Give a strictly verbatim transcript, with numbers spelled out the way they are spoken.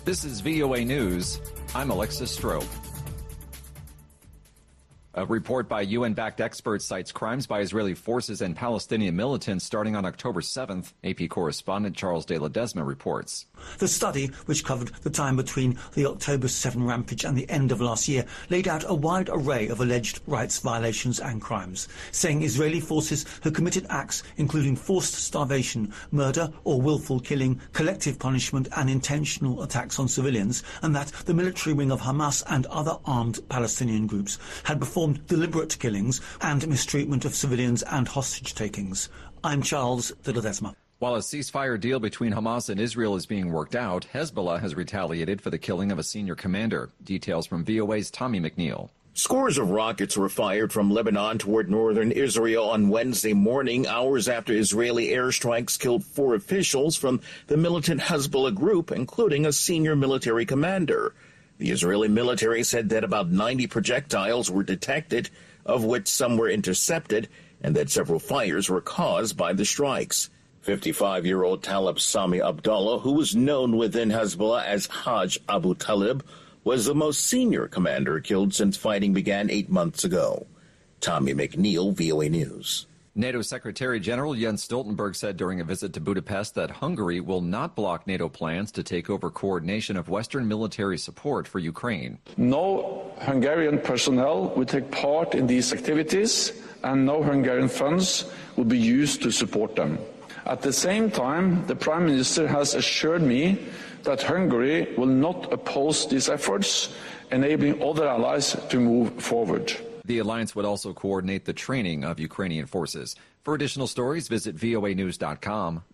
This is V O A News. I'm Alexis Strope. A report by U N-backed experts cites crimes by Israeli forces and Palestinian militants starting on October seventh. A P correspondent Charles de Ledesma reports. The study, which covered the time between the October seventh rampage and the end of last year, laid out a wide array of alleged rights violations and crimes, saying Israeli forces had committed acts including forced starvation, murder or willful killing, collective punishment and intentional attacks on civilians, and that the military wing of Hamas and other armed Palestinian groups had performed deliberate killings and mistreatment of civilians and hostage-takings. I'm Charles de Ledesma. While a ceasefire deal between Hamas and Israel is being worked out, Hezbollah has retaliated for the killing of a senior commander. Details from V O A's Tommy McNeil. Scores of rockets were fired from Lebanon toward northern Israel on Wednesday morning, hours after Israeli airstrikes killed four officials from the militant Hezbollah group, including a senior military commander. The Israeli military said that about ninety projectiles were detected, of which some were intercepted, and that several fires were caused by the strikes. fifty-five-year-old Talib Sami Abdullah, who was known within Hezbollah as Hajj Abu Talib, was the most senior commander killed since fighting began eight months ago. Tommy McNeil, V O A News. NATO Secretary General Jens Stoltenberg said during a visit to Budapest that Hungary will not block NATO plans to take over coordination of Western military support for Ukraine. No Hungarian personnel will take part in these activities, and no Hungarian funds will be used to support them. At the same time, the Prime Minister has assured me that Hungary will not oppose these efforts, enabling other allies to move forward. The alliance would also coordinate the training of Ukrainian forces. For additional stories, visit V O A news dot com.